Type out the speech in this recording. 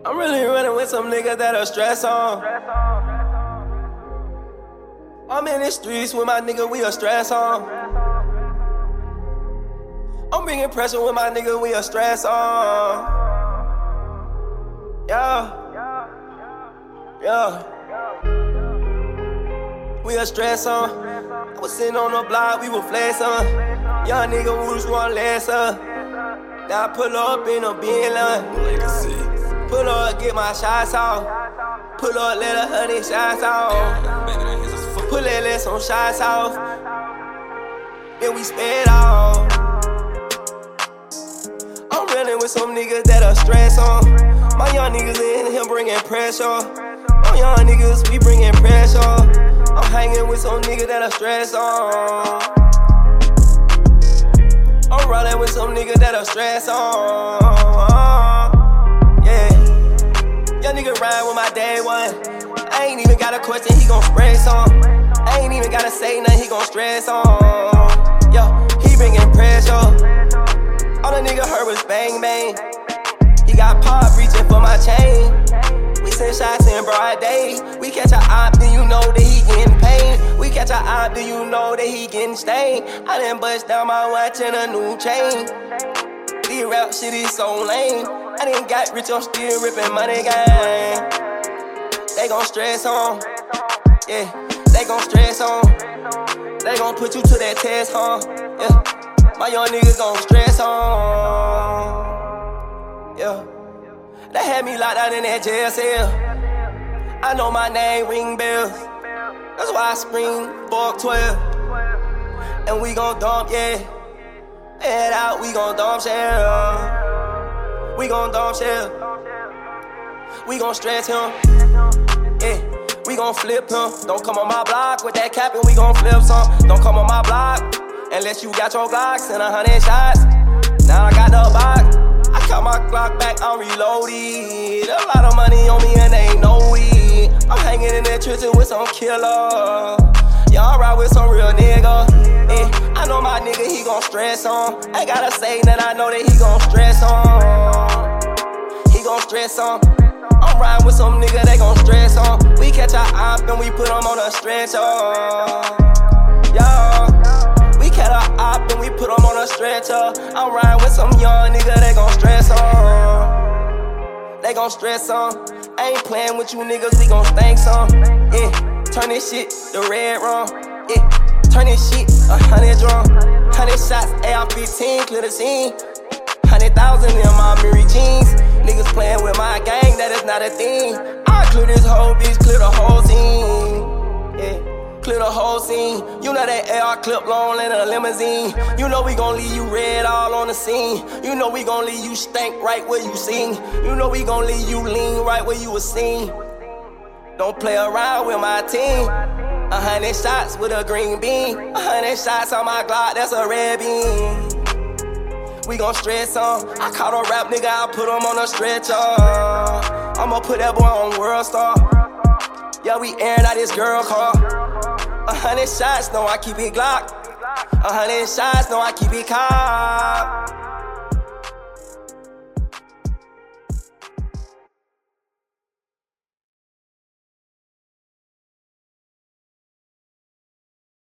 I'm really running with some niggas that'll stress on. I'm in the streets with my nigga, we a stress on. I'm bringing pressure with my nigga, we a stress on. Yeah. We a stress on. I was sitting on the block, we were flex on. Young nigga, we just want less on. Now I pull up in a Bentley. Pull up, get my shots off. Pull up, let 100 shots off. Pull that let some shots off. Then we sped off. I'm running with some niggas that are stress on. My young niggas in here bringing pressure. My young niggas, we bringing pressure. I'm hanging with some niggas that are stress on. I'm riding with some niggas that are stress on. Yeah. Young nigga ride with my day one. I ain't even got a question, he gon' stress on. I ain't even gotta say nothing, he gon' stress on. Yo, he bringing pressure. All the nigga heard was bang bang. He got pop reaching for my chain. We send shots in broad day. We catch a op, then you know that he getting paid. We catch a op, then you know that he getting stained. I done bust down my watch and a new chain. These rap shit is so lame. I done got rich, I'm still ripping money gang. They gon' stress on. Yeah, they gon' stress on. They gon' put you to that test, huh? Yeah, my young niggas gon' stress on. Yeah. They had me locked down in that jail cell. I know my name ring bells. That's why I spring Fork 12. And we gon' dump, yeah. Head out, we gon' dump shell. We gon' dump shell. We gon' stretch him. Yeah, we gon' flip him. Don't come on my block with that cap and we gon' flip some. Don't come on my block unless you got your Glocks and 100 shots. Now I got the box. I cut my clock back, I'm reloaded. A lot of money on me and they ain't no weed. I'm hanging in that trenches with some killer. Y'all ride with some real nigga. Yeah, I know my nigga, he gon' stress on. I gotta say that I know that he gon' stress on. He gon' stress on. I'm riding with some nigga, they gon' stress on. We catch our op and we put them on a stretcher. Yeah. We catch our op and we put them on a stretcher. I'm riding with some young nigga, they gon' stress on. They gon' stress on. I ain't playing with you niggas, we gon' stank some. Yeah, turn this shit to red rum. Yeah, turn this shit 100 drum. 100 shots, AR-15, clear the scene. 100,000 in my Mary jeans. Niggas playing with my gang, that is not a thing. I clear this whole bitch, clear the whole scene. Yeah, clear the whole scene. You know that AR clip long in a limousine. You know we gon' leave you red all on the scene. You know we gon' leave you stank right where you sing. You know we gon' leave you lean right where you was seen. Don't play around with my team. 100 shots with a green bean. 100 shots on my Glock, that's a red beam. We gon' stress on. I caught a rap nigga, I put him on a stretcher. I'ma put that boy on World Star. Yeah, we airing out this girl car. 100 shots, no, I keep it Glock. 100 shots, no, I keep it cop.